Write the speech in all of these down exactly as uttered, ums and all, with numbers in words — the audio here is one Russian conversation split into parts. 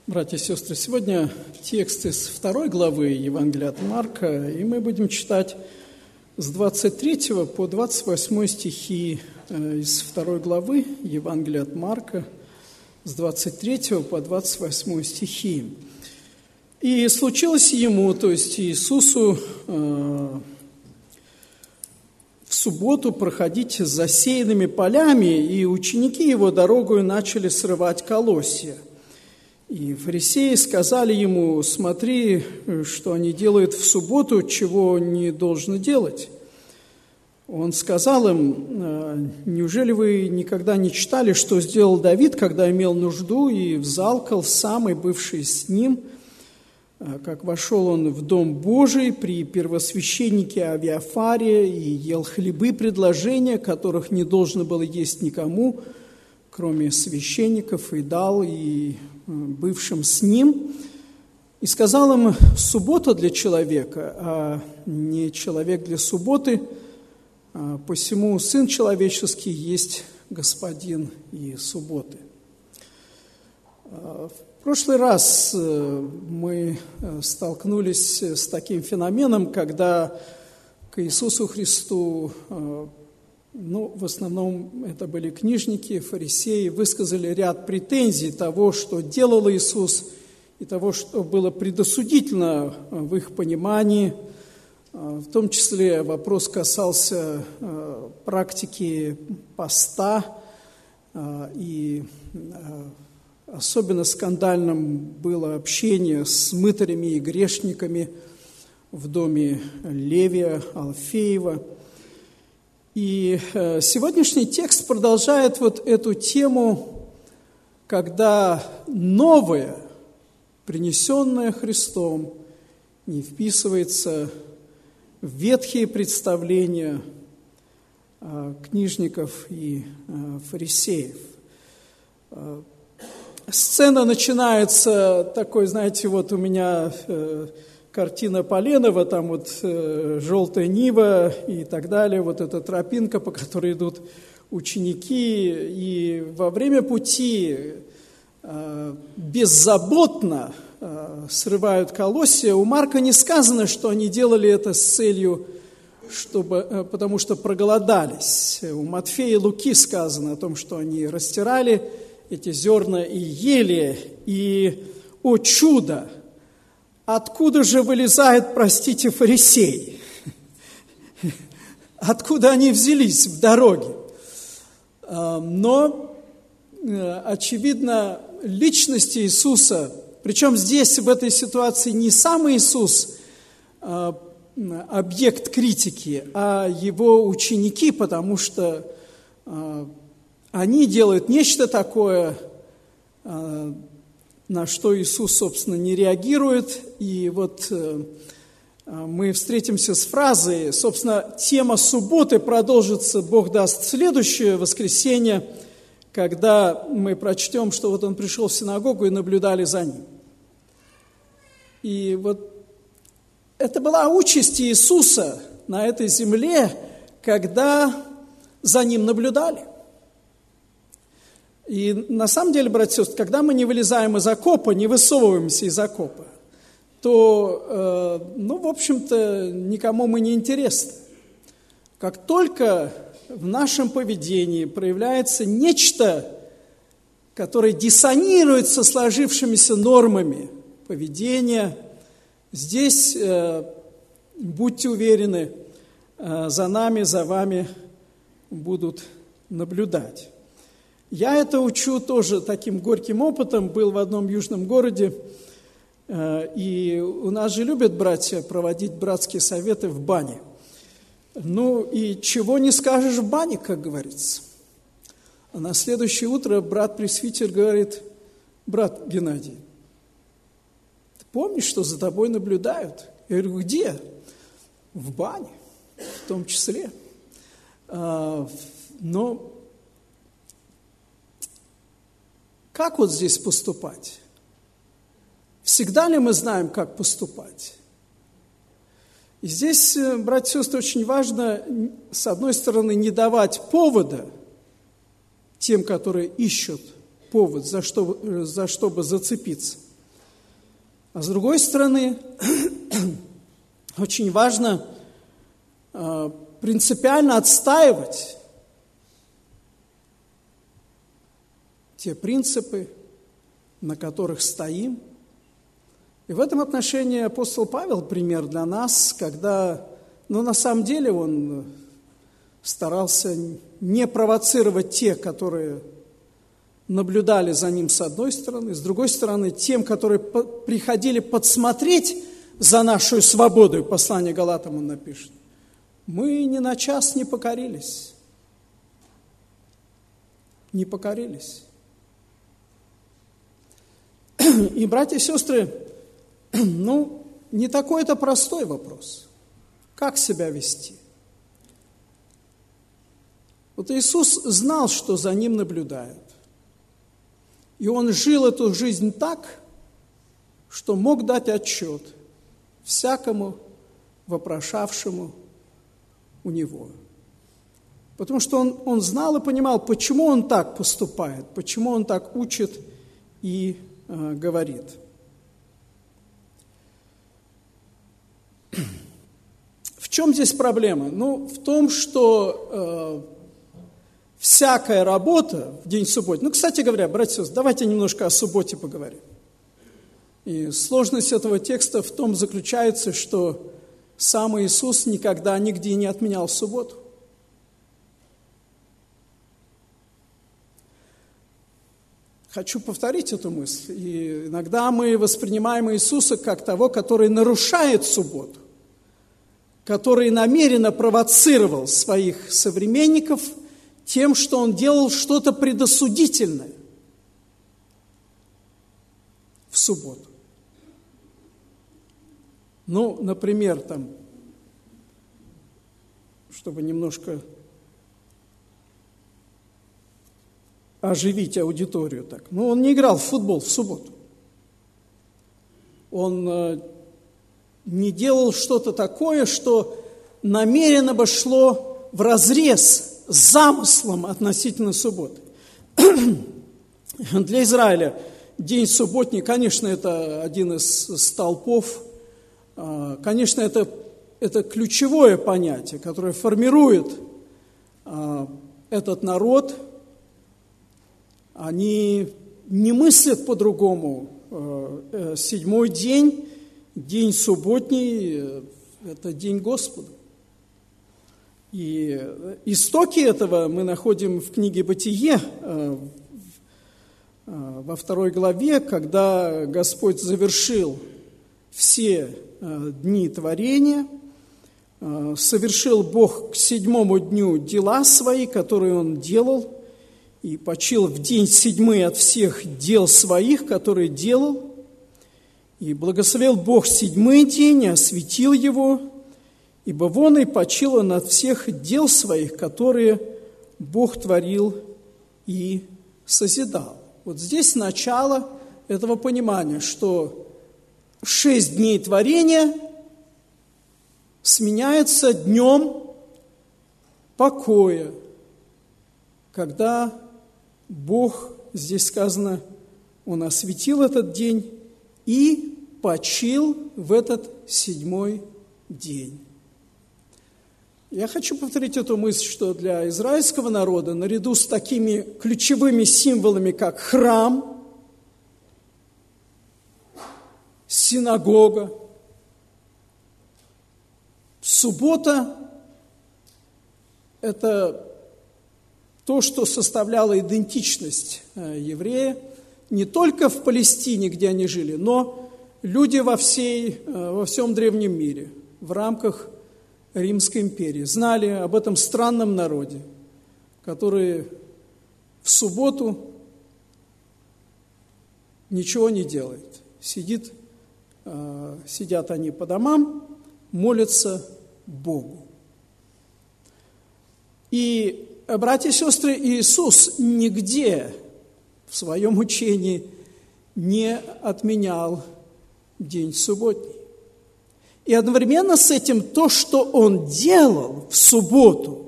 Братья и сестры, сегодня текст из второй главы Евангелия от Марка, и мы будем читать с двадцать третьего по двадцать восьмой стихи из второй главы Евангелия от Марка, с двадцать третьего по двадцать восьмой стихи. «И случилось ему, то есть Иисусу, э, в субботу проходить с засеянными полями, и ученики его дорогою начали срывать колосья. И фарисеи сказали ему: смотри, что они делают в субботу, чего не должно делать. Он сказал им: неужели вы никогда не читали, что сделал Давид, когда имел нужду, и взалкал самый бывший с ним, как вошел он в дом Божий при первосвященнике Авиафаре и ел хлебы предложения, которых не должно было есть никому, кроме священников, и дал и бывшим с ним, и сказал им: суббота для человека, а не человек для субботы, посему Сын Человеческий есть Господин и субботы». В прошлый раз мы столкнулись с таким феноменом, когда к Иисусу Христу, ну, в основном это были книжники, фарисеи, высказали ряд претензий того, что делал Иисус, и того, что было предосудительно в их понимании. В том числе вопрос касался практики поста, и особенно скандальным было общение с мытарями и грешниками в доме Левия, Алфеева. И сегодняшний текст продолжает вот эту тему, когда новое, принесенное Христом, не вписывается в ветхие представления книжников и фарисеев. Сцена начинается такой, знаете, вот у меня картина Поленова, там вот желтая нива и так далее, вот эта тропинка, по которой идут ученики, и во время пути беззаботно срывают колосья. У Марка не сказано, что они делали это с целью, чтобы, потому что проголодались. У Матфея и Луки сказано о том, что они растирали эти зерна и ели, и, о чудо, откуда же вылезают, простите, фарисеи? Откуда они взялись в дороге? Но, очевидно, личность Иисуса, причем здесь, в этой ситуации, не сам Иисус объект критики, а его ученики, потому что они делают нечто такое, на что Иисус, собственно, не реагирует. И вот мы встретимся с фразой, собственно, тема субботы продолжится, Бог даст, в следующее воскресенье, когда мы прочтем, что вот он пришел в синагогу и наблюдали за ним. И вот это была участь Иисуса на этой земле, когда за ним наблюдали. И на самом деле, братья и сестры, когда мы не вылезаем из окопа, не высовываемся из окопа, то, э, ну, в общем-то, никому мы не интересны. Как только в нашем поведении проявляется нечто, которое диссонирует со сложившимися нормами поведения, здесь, э, будьте уверены, э, за нами, за вами будут наблюдать. Я это учу тоже таким горьким опытом. Был в одном южном городе, и у нас же любят братья проводить братские советы в бане. Ну и чего не скажешь в бане, как говорится. А на следующее утро брат-пресвитер говорит: брат Геннадий, ты помнишь, что за тобой наблюдают? Я говорю: где? В бане, в том числе. Но как вот здесь поступать? Всегда ли мы знаем, как поступать? И здесь, братья и сестры, очень важно, с одной стороны, не давать повода тем, которые ищут повод, за что, за что бы зацепиться. А с другой стороны, очень важно э, принципиально отстаивать те принципы, на которых стоим. И в этом отношении апостол Павел пример для нас, когда, ну, на самом деле он старался не провоцировать тех, которые наблюдали за ним с одной стороны, с другой стороны, тем, которые приходили подсмотреть за нашу свободу, и послание Галатам он напишет, мы ни на час не покорились. Не покорились. И, братья и сестры, ну, не такой это простой вопрос. Как себя вести? Вот Иисус знал, что за ним наблюдают. И он жил эту жизнь так, что мог дать отчет всякому вопрошавшему у него. Потому что он, он знал и понимал, почему он так поступает, почему он так учит и э, говорит. В чем здесь проблема? Ну, в том, что э, всякая работа в день субботний... Ну, кстати говоря, братья и сестры, давайте немножко о субботе поговорим. И сложность этого текста в том заключается, что сам Иисус никогда нигде не отменял субботу. Хочу повторить эту мысль. И иногда мы воспринимаем Иисуса как того, который нарушает субботу, который намеренно провоцировал своих современников тем, что он делал что-то предосудительное в субботу. Ну, например, там, чтобы немножко оживить аудиторию так. Ну, он не играл в футбол в субботу. Он э, не делал что-то такое, что намеренно бы шло вразрез с замыслом относительно субботы. Для Израиля день субботний, конечно, это один из столпов, конечно, это, это ключевое понятие, которое формирует этот народ. Они не мыслят по-другому. Седьмой день, день субботний, это день Господа. И истоки этого мы находим в книге «Бытие», во второй главе, когда Господь завершил все дни творения, совершил Бог к седьмому дню дела свои, которые Он делал, и почил в день седьмой от всех дел своих, которые делал, и благословил Бог седьмой день, и осветил его, ибо вон и почил он от всех дел своих, которые Бог творил и созидал. Вот здесь начало этого понимания, что шесть дней творения сменяется днем покоя, когда Бог, здесь сказано, Он осветил этот день и почил в этот седьмой день. Я хочу повторить эту мысль, что для израильского народа, наряду с такими ключевыми символами, как храм, синагога, суббота – это то, что составляло идентичность еврея не только в Палестине, где они жили, но люди во, всей, во всем древнем мире, в рамках Римской империи, знали об этом странном народе, который в субботу ничего не делает. Сидит, э, сидят они по домам, молятся Богу. И, братья и сестры, Иисус нигде в своем учении не отменял день субботний. И одновременно с этим то, что Он делал в субботу,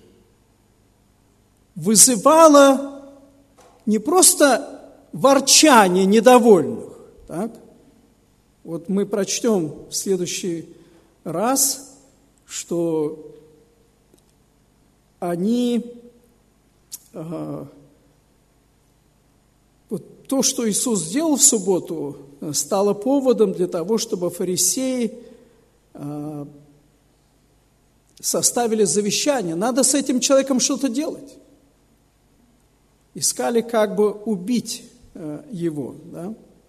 вызывало не просто ворчание недовольных, так? Вот мы прочтем в следующий раз, что они, э, вот то, что Иисус сделал в субботу, стало поводом для того, чтобы фарисеи э, составили завещание. Надо с этим человеком что-то делать. Искали, как бы убить э, его, да?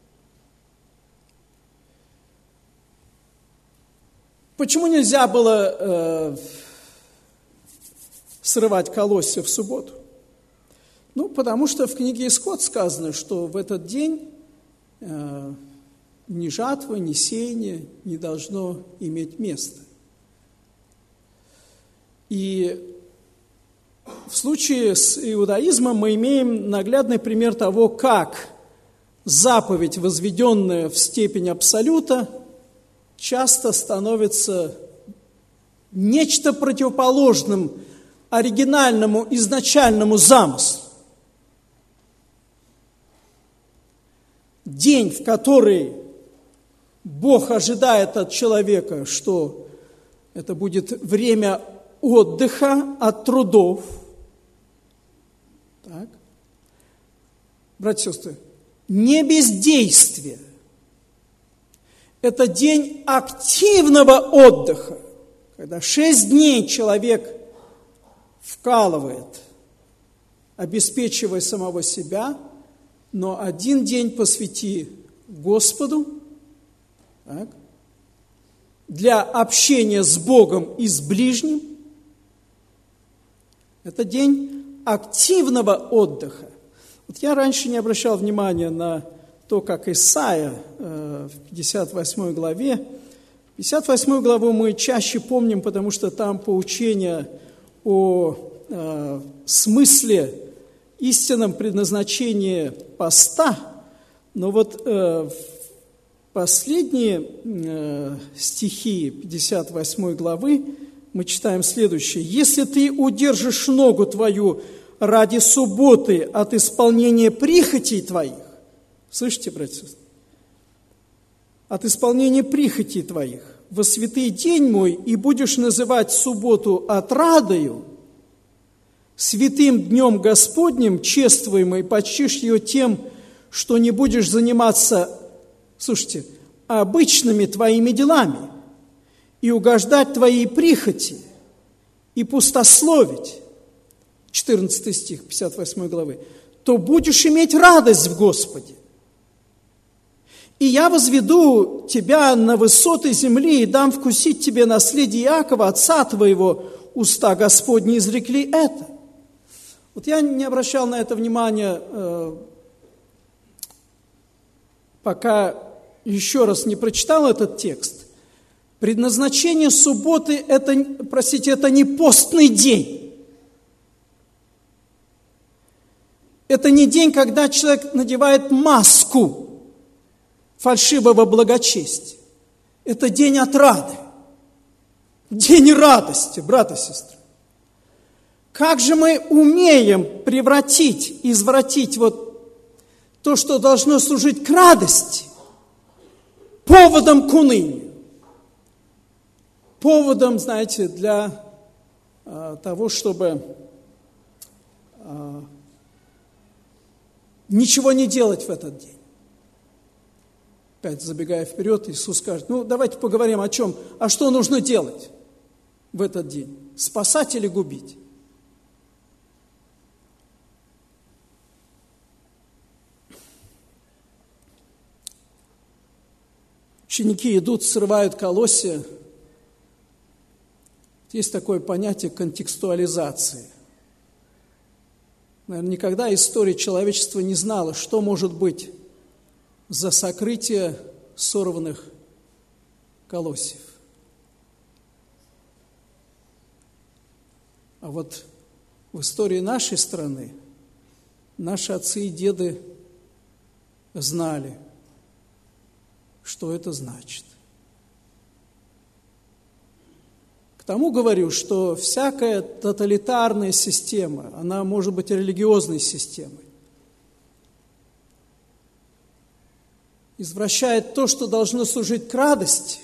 Почему нельзя было э, срывать колосья в субботу? Ну, потому что в книге Исход сказано, что в этот день э, ни жатва, ни сеяние не должно иметь места. И в случае с иудаизмом мы имеем наглядный пример того, как заповедь, возведенная в степень абсолюта, часто становится нечто противоположным оригинальному, изначальному замыслу. День, в который Бог ожидает от человека, что это будет время отдыха от трудов. Так. Братья и сестры, не бездействие. Это день активного отдыха, когда шесть дней человек вкалывает, обеспечивая самого себя, но один день посвяти Господу, так, для общения с Богом и с ближним. Это день активного отдыха. Вот я раньше не обращал внимания на то, как Исайя э, в пятьдесят восьмой главе. пятьдесят восьмую главу мы чаще помним, потому что там поучение о э, смысле, истинном предназначении поста. Но вот э, последние э, стихи пятьдесят восьмой главы мы читаем следующее. «Если ты удержишь ногу твою ради субботы от исполнения прихотей твоих», слышите, братья? «От исполнения прихотей твоих во святый день мой, и будешь называть субботу отрадою, святым днем Господним, чествуемой, почтишь ее тем, что не будешь заниматься, слушайте, обычными твоими делами, и угождать твоей прихоти, и пустословить», четырнадцатый стих пятьдесят восьмой главы, «то будешь иметь радость в Господе. И я возведу тебя на высоты земли и дам вкусить тебе наследие Иакова, отца твоего, уста Господни изрекли это». Вот я не обращал на это внимания, э, пока еще раз не прочитал этот текст. Предназначение субботы, это, простите, это не постный день. Это не день, когда человек надевает маску фальшивого благочестия. Это день отрады, день радости, брат и сестра. Как же мы умеем превратить, извратить вот то, что должно служить к радости, поводом к унынию, поводом, знаете, для а, того, чтобы а, ничего не делать в этот день. Опять забегая вперед, Иисус скажет, ну давайте поговорим о чем, а что нужно делать в этот день? Спасать или губить? Ученики идут, срывают колосья. Есть такое понятие контекстуализации. Наверное, никогда история человечества не знала, что может быть за сокрытие сорванных колосьев. А вот в истории нашей страны наши отцы и деды знали, что это значит. К тому говорю, что всякая тоталитарная система, она может быть религиозной системой. извращает то, что должно служить к радости,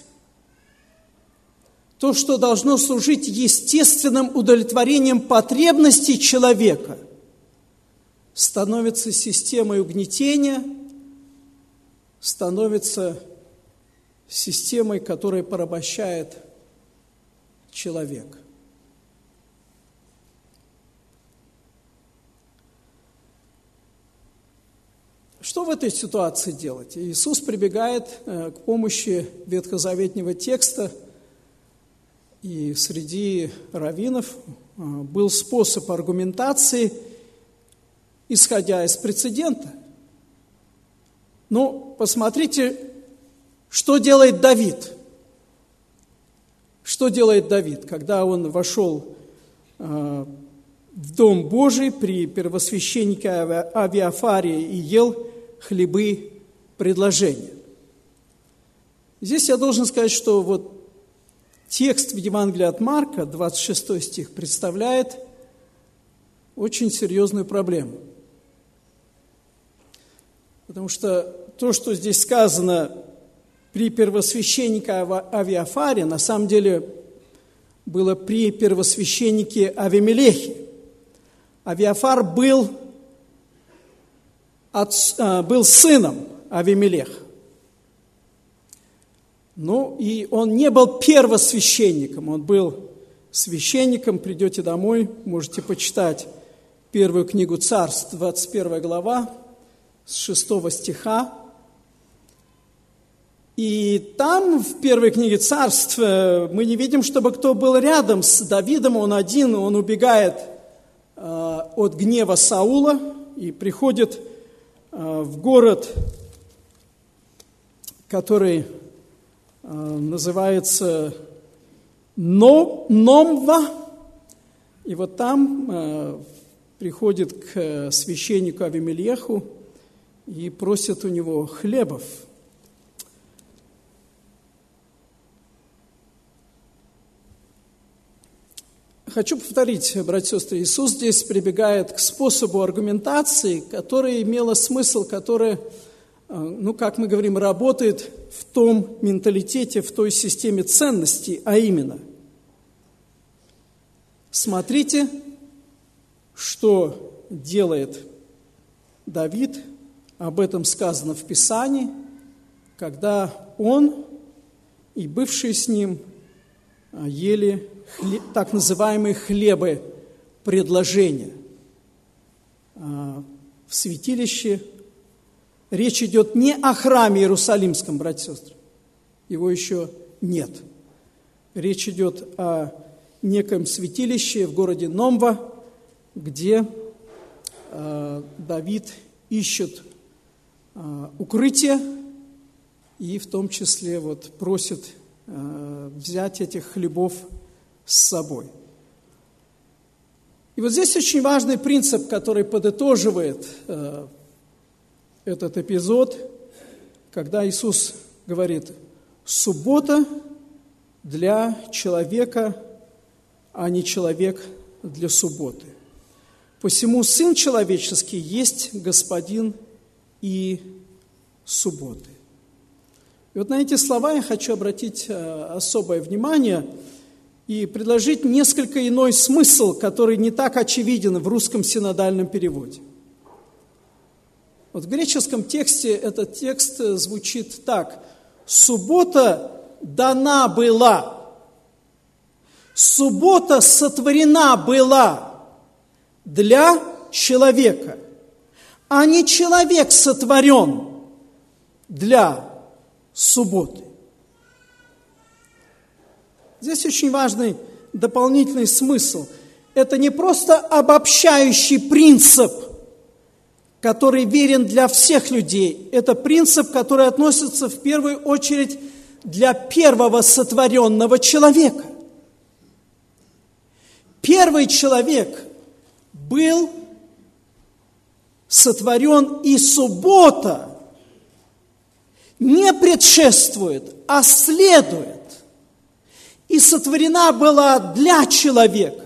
то, что должно служить естественным удовлетворением потребностей человека, становится системой угнетения, становится системой, которая порабощает человека. Что в этой ситуации делать? Иисус прибегает к помощи ветхозаветного текста, и среди раввинов был способ аргументации, исходя из прецедента. Ну, посмотрите, что делает Давид. Что делает Давид, когда он вошел в Дом Божий при первосвященнике Авиафаре и ел хлебы предложения. Здесь я должен сказать, что вот текст в Евангелии от Марка, двадцать шестой стих, представляет очень серьезную проблему. Потому что то, что здесь сказано при первосвященнике Авиафаре, на самом деле было при первосвященнике Авимелехе. Авиафар был, от, был сыном Авимелеха. Ну, и он не был первосвященником, он был священником. Придете домой, можете почитать первую книгу Царств, двадцать первая глава, с шестого стиха. И там, в первой книге Царств, мы не видим, чтобы кто был рядом с Давидом, он один, он убегает э, от гнева Саула и приходит э, в город, который э, называется Но, Номва, и вот там э, приходит к священнику Авимелеху и просит у него хлебов. Хочу повторить, братья и сестры, Иисус здесь прибегает к способу аргументации, которая имела смысл, который, ну, как мы говорим, работает в том менталитете, в той системе ценностей, а именно, смотрите, что делает Давид, об этом сказано в Писании, когда он и бывшие с ним ели хлеб, так называемые хлебы предложения в святилище. Речь идет не о храме Иерусалимском, братья и сестры, его еще нет. Речь идет о неком святилище в городе Номва, где Давид ищет укрытие и в том числе вот просит взять этих хлебов с собой. И вот здесь очень важный принцип, который подытоживает э, этот эпизод, когда Иисус говорит: суббота для человека, а не человек для субботы. Посему Сын Человеческий есть Господин и субботы. И вот на эти слова я хочу обратить особое внимание и предложить несколько иной смысл, который не так очевиден в русском синодальном переводе. Вот в греческом тексте этот текст звучит так: «Суббота дана была, суббота сотворена была для человека, а не человек сотворен для субботы». Здесь очень важный дополнительный смысл. Это не просто обобщающий принцип, который верен для всех людей. Это принцип, который относится в первую очередь для первого сотворенного человека. Первый человек был сотворен, и суббота не предшествует, а следует. И сотворена была для человека.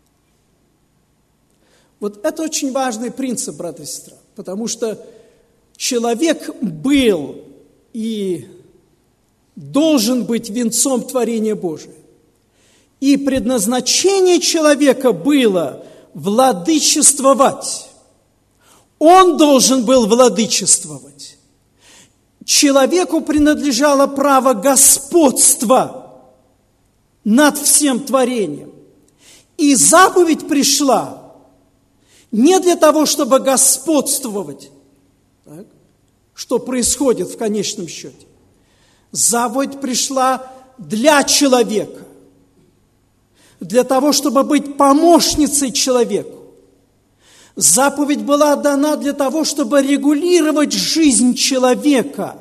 Вот это очень важный принцип, брат и сестра, потому что Человек был и должен быть венцом творения Божия. И предназначение человека было владычествовать. Он должен был владычествовать. Человеку принадлежало право господства над всем творением. И заповедь пришла не для того, чтобы господствовать, так, что происходит в конечном счете. Заповедь пришла для человека, для того, чтобы быть помощницей человеку. Заповедь была дана для того, чтобы регулировать жизнь человека.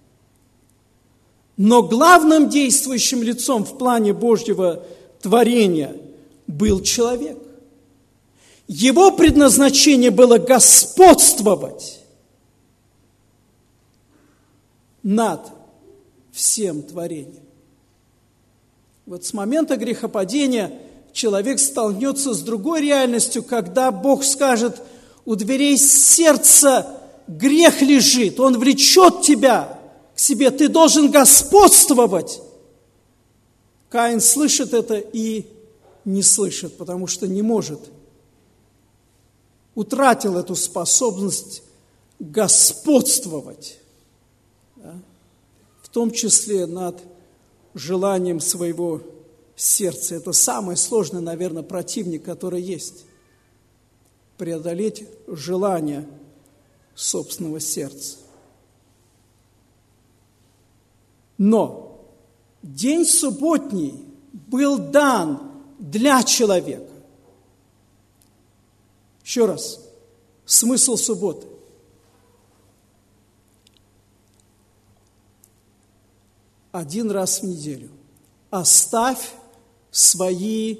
Но главным действующим лицом в плане Божьего творения был человек. Его предназначение было господствовать над всем творением. Вот с момента грехопадения человек столкнется с другой реальностью, когда Бог скажет: у дверей сердца грех лежит, он влечет тебя к себе, ты должен господствовать. Каин слышит это и не слышит, потому что не может. Утратил эту способность господствовать, да? В том числе над желанием своего сердца. Это самый сложный, наверное, противник, который есть. Преодолеть желание собственного сердца. Но день субботний был дан для человека. Еще раз, смысл субботы. Один раз в неделю оставь свои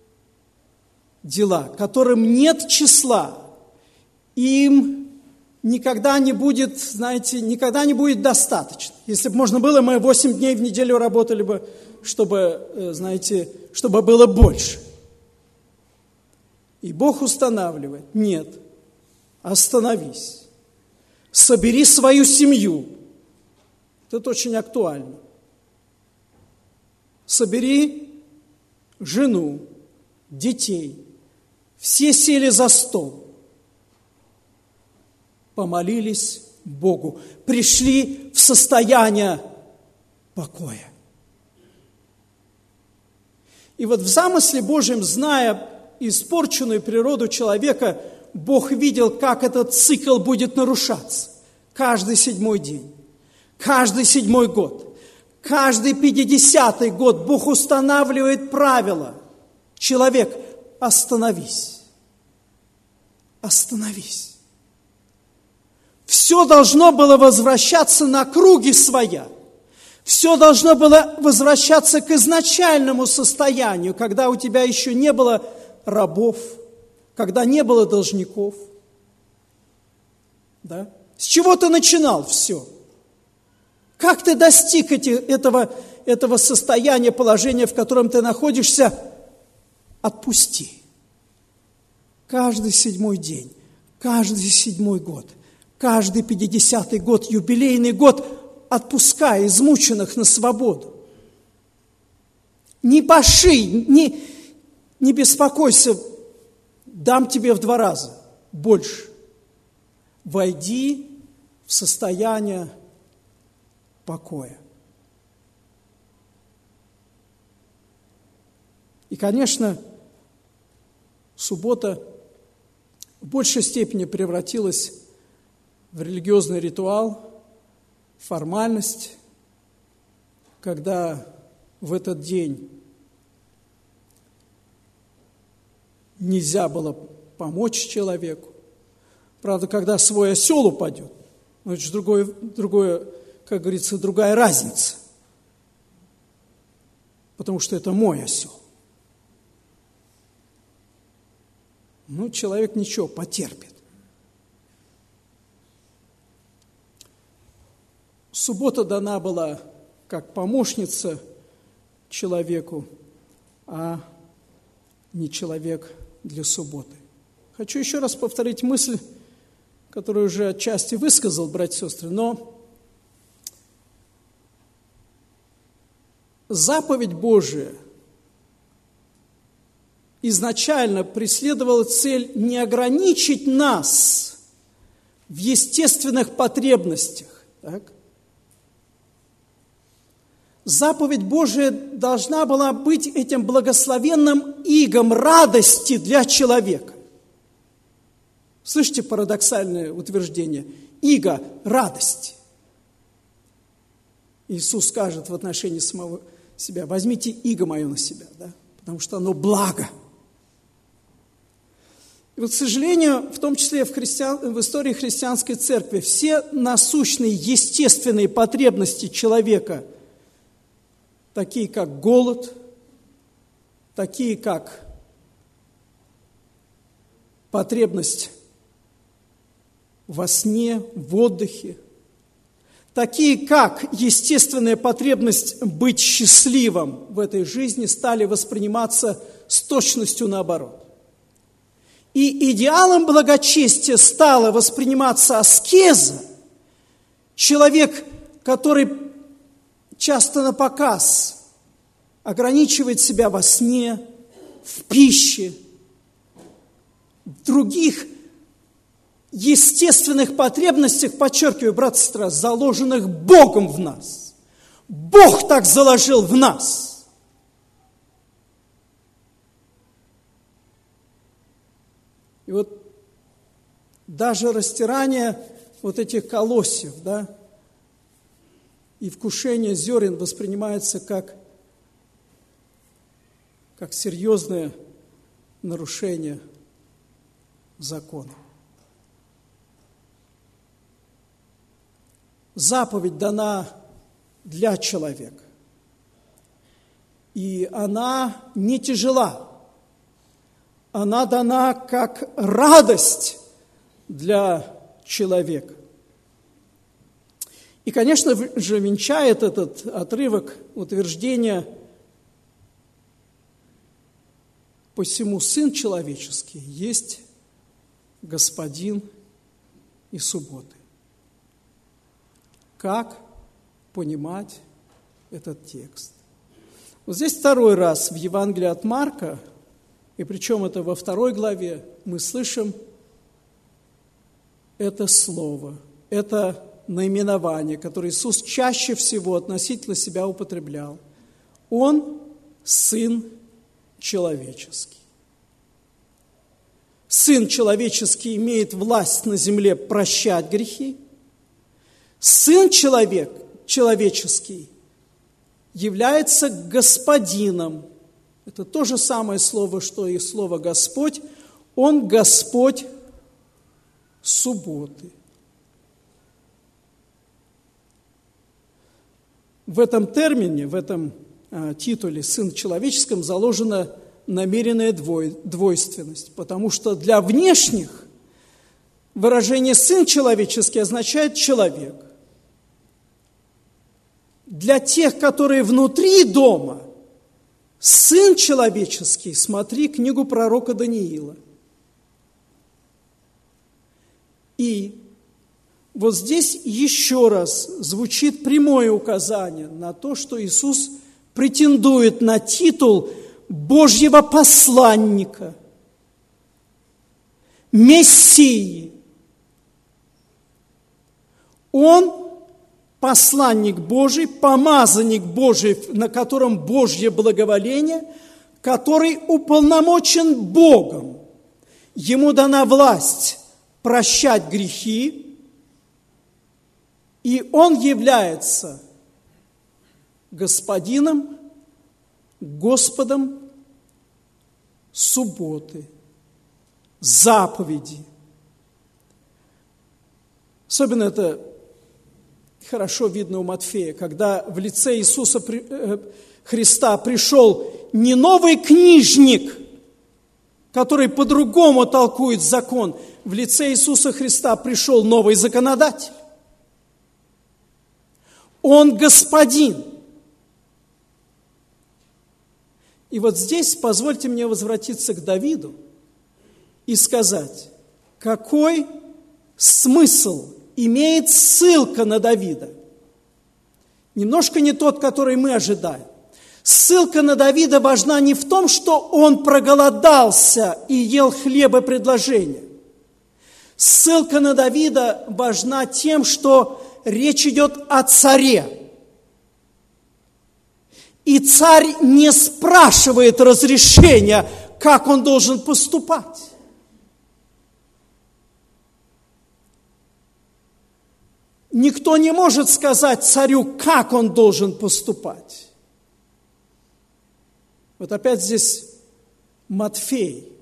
дела, которым нет числа, им никогда не будет, знаете, никогда не будет достаточно. Если бы можно было, мы восемь дней в неделю работали бы, чтобы, знаете, чтобы было больше. И Бог устанавливает: нет, остановись, собери свою семью. Это очень актуально. Собери жену, детей. Все сели за стол, помолились Богу, пришли в состояние покоя. И вот в замысле Божьем, зная испорченную природу человека, Бог видел, как этот цикл будет нарушаться. Каждый седьмой день, каждый седьмой год. Каждый пятидесятый год Бог устанавливает правила. Человек, остановись. Остановись. Все должно было возвращаться на круги своя. Все должно было возвращаться к изначальному состоянию, когда у тебя еще не было рабов, когда не было должников. Да? С чего ты начинал все? Как ты достиг эти, этого, этого состояния, положения, в котором ты находишься? Отпусти. Каждый седьмой день, каждый седьмой год, каждый пятидесятый год, юбилейный год, отпускай измученных на свободу. Не паши, не, не беспокойся, дам тебе в два раза больше. Войди в состояние покоя. И, конечно, суббота в большей степени превратилась в религиозный ритуал, формальность, когда в этот день нельзя было помочь человеку. Правда, когда свой осел упадет, ну, это же другое, другое, как говорится, другая разница. Потому что это мой осел. Ну, человек ничего, потерпит. Суббота дана была как помощница человеку, а не человек для субботы. Хочу еще раз повторить мысль, который уже отчасти высказал, братья и сестры, но заповедь Божия изначально преследовала цель не ограничить нас в естественных потребностях. Так? Заповедь Божия должна была быть этим благословенным игом радости для человека. Слышите парадоксальное утверждение? Иго радости. Иисус скажет в отношении самого себя: возьмите иго мое на себя, да? Потому что оно благо. И вот, к сожалению, в том числе в, христиан, в истории христианской церкви, все насущные естественные потребности человека, такие как голод, такие как потребность во сне, в отдыхе, такие как естественная потребность быть счастливым в этой жизни, стали восприниматься с точностью наоборот. И идеалом благочестия стала восприниматься аскеза. Человек, который часто напоказ ограничивает себя во сне, в пище, в других естественных потребностях, подчеркиваю, брат и сестра, заложенных Богом в нас. Бог так заложил в нас. И вот даже растирание вот этих колосьев, да, и вкушение зерен воспринимается как, как серьезное нарушение закона. Заповедь дана для человека, и она не тяжела. Она дана как радость для человека. И, конечно же, венчает этот отрывок утверждение: «Посему Сын Человеческий есть Господин и субботы». Как понимать этот текст? Вот здесь второй раз в Евангелии от Марка, и причем это во второй главе, мы слышим это слово, это наименование, которое Иисус чаще всего относительно себя употреблял. Он Сын Человеческий. Сын Человеческий имеет власть на земле прощать грехи. Сын человек, человеческий является господином. Это то же самое слово, что и слово «Господь». Он Господь субботы. В этом термине, в этом а, титуле «Сын человеческим» заложена намеренная двой, двойственность, потому что для внешних выражение «сын человеческий» означает «человек». Для тех, которые внутри дома, Сын человеческий, смотри книгу пророка Даниила. И вот здесь еще раз звучит прямое указание на то, что Иисус претендует на титул Божьего посланника, Мессии. Он посланник Божий, помазанник Божий, на котором Божье благоволение, который уполномочен Богом. Ему дана власть прощать грехи, и он является господином, Господом субботы, заповеди. Особенно это хорошо видно у Матфея, когда в лице Иисуса Христа пришел не новый книжник, который по-другому толкует закон. В лице Иисуса Христа пришел новый законодатель. Он господин. И вот здесь позвольте мне возвратиться к Давиду и сказать, какой смысл, имеет ссылка на Давида. Немножко не тот, который мы ожидаем. Ссылка на Давида важна не в том, что он проголодался и ел хлебопредложение. Ссылка на Давида важна тем, что речь идет о царе. И царь не спрашивает разрешения, как он должен поступать. Никто не может сказать царю, как он должен поступать. Вот опять здесь Матфей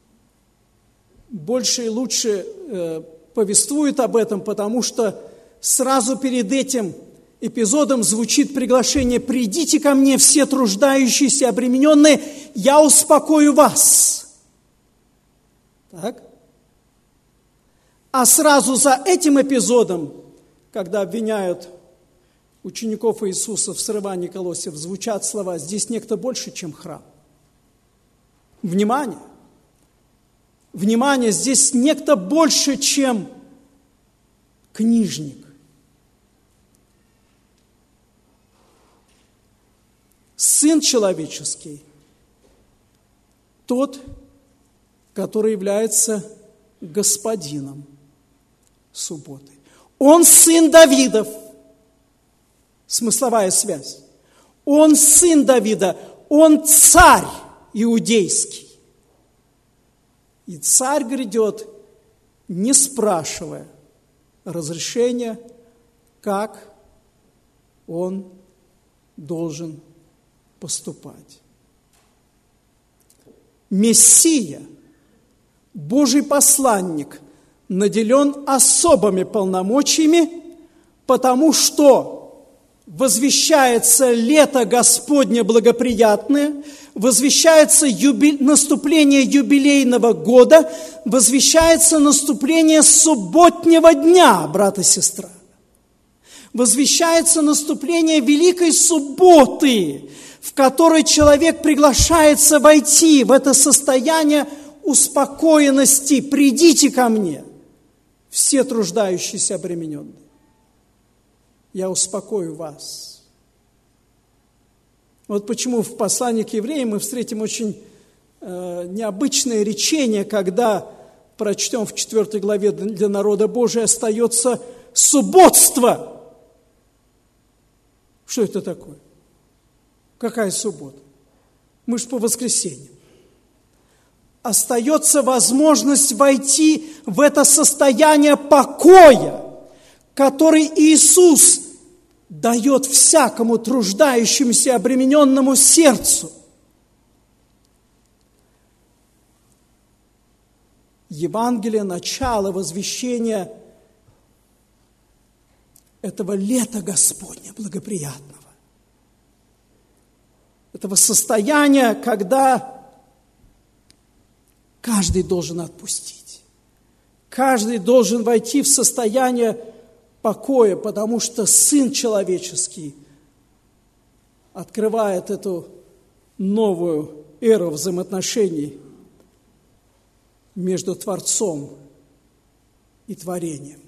больше и лучше э, повествует об этом, потому что сразу перед этим эпизодом звучит приглашение: «Придите ко мне, все труждающиеся и обремененные, я успокою вас». Так? А сразу за этим эпизодом, когда обвиняют учеников Иисуса в срывании колосьев, звучат слова: «Здесь некто больше, чем храм». Внимание! Внимание! Здесь некто больше, чем книжник. Сын человеческий, тот, который является господином субботы. Он сын Давидов. Смысловая связь. Он сын Давида, он царь иудейский. И царь грядет, не спрашивая разрешения, как он должен поступать. Мессия, Божий посланник, наделен особыми полномочиями, потому что возвещается лето Господне благоприятное, возвещается юби... наступление юбилейного года, возвещается наступление субботнего дня, брат и сестра. Возвещается наступление Великой Субботы, в которой человек приглашается войти в это состояние успокоенности. «Придите ко мне, все труждающиеся обремененные, я успокою вас». Вот почему в послании к евреям мы встретим очень э, необычное речение, когда прочтем в четвёртой главе: «Для народа Божия остается субботство». Что это такое? Какая суббота? Мы же по воскресеньям. Остается возможность войти в это состояние покоя, который Иисус дает всякому труждающемуся, обремененному сердцу. Евангелие, начало возвещения этого лета Господня благоприятного. Этого состояния, когда каждый должен отпустить. Каждый должен войти в состояние покоя, потому что Сын Человеческий открывает эту новую эру взаимоотношений между Творцом и творением.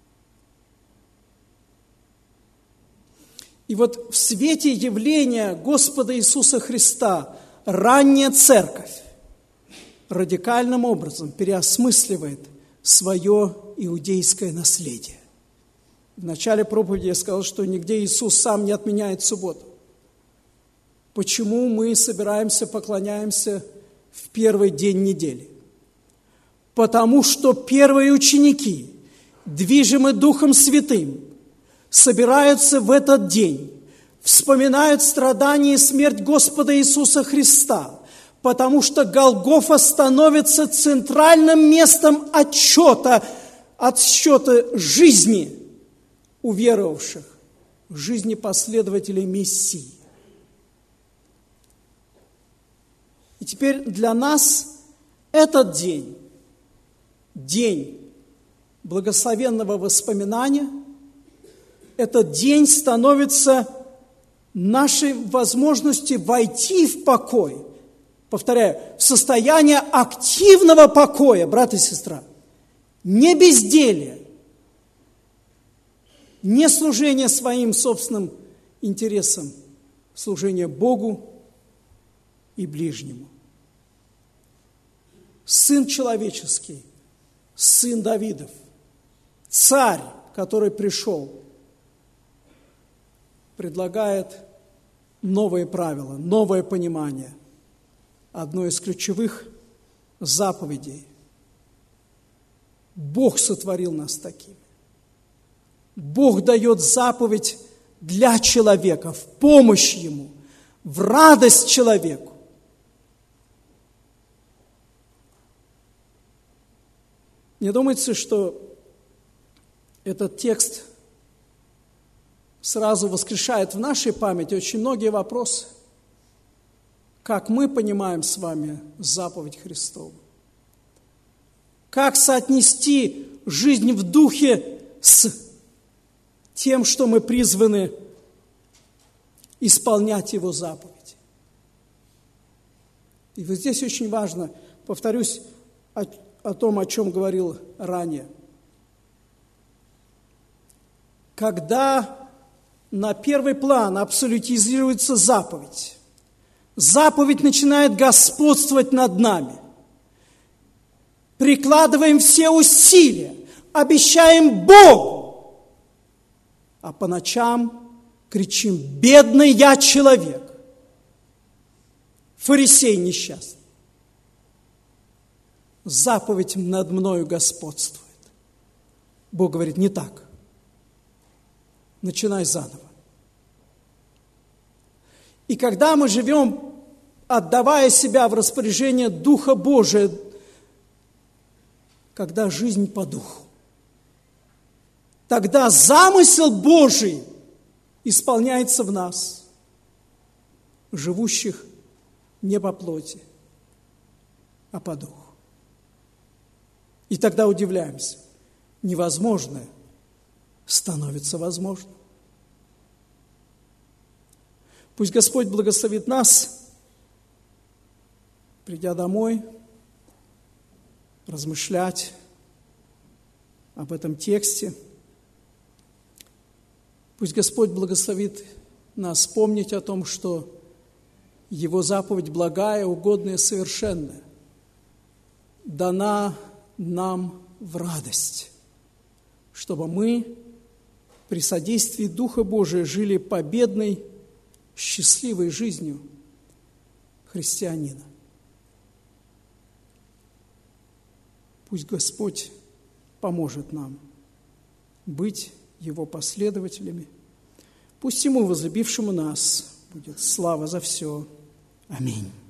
И вот в свете явления Господа Иисуса Христа ранняя церковь радикальным образом переосмысливает свое иудейское наследие. В начале проповеди я сказал, что нигде Иисус сам не отменяет субботу. Почему мы собираемся, поклоняемся в первый день недели? Потому что первые ученики, движимы Духом Святым, собираются в этот день, вспоминают страдания и смерть Господа Иисуса Христа, потому что Голгофа становится центральным местом отчета, отсчета жизни уверовавших, жизни последователей Мессии. И теперь для нас этот день, день благословенного воспоминания, этот день становится нашей возможностью войти в покой, повторяю, в состояние активного покоя, брат и сестра, не безделия, Не служение своим собственным интересам, служение Богу и ближнему. Сын человеческий, сын Давидов, царь, который пришел, предлагает новые правила, новое понимание. Одно из ключевых заповедей. Бог сотворил нас такими. Бог дает заповедь для человека, в помощь ему, в радость человеку. Мне думается, что этот текст сразу воскрешает в нашей памяти очень многие вопросы, как мы понимаем с вами заповедь Христову. Как соотнести жизнь в духе с тем, что мы призваны исполнять Его заповедь. И вот здесь очень важно, повторюсь, о, о том, о чем говорил ранее. Когда на первый план абсолютизируется заповедь, заповедь начинает господствовать над нами. Прикладываем все усилия, обещаем Богу, а по ночам кричим: «Бедный я человек, фарисей несчастный». Заповедь над мною господствует. Бог говорит: не так. Начинай заново. И когда мы живем, отдавая себя в распоряжение Духа Божия, когда жизнь по духу, тогда замысел Божий исполняется в нас, живущих не по плоти, а по духу. И тогда удивляемся: невозможное становится возможным. Пусть Господь благословит нас, придя домой, размышлять об этом тексте. Пусть Господь благословит нас помнить о том, что Его заповедь благая, угодная, совершенная, дана нам в радость, чтобы мы при содействии Духа Божия жили победной, счастливой жизнью христианина. Пусть Господь поможет нам быть Его последователями. Пусть Ему, возлюбившему нас, будет слава за все. Аминь.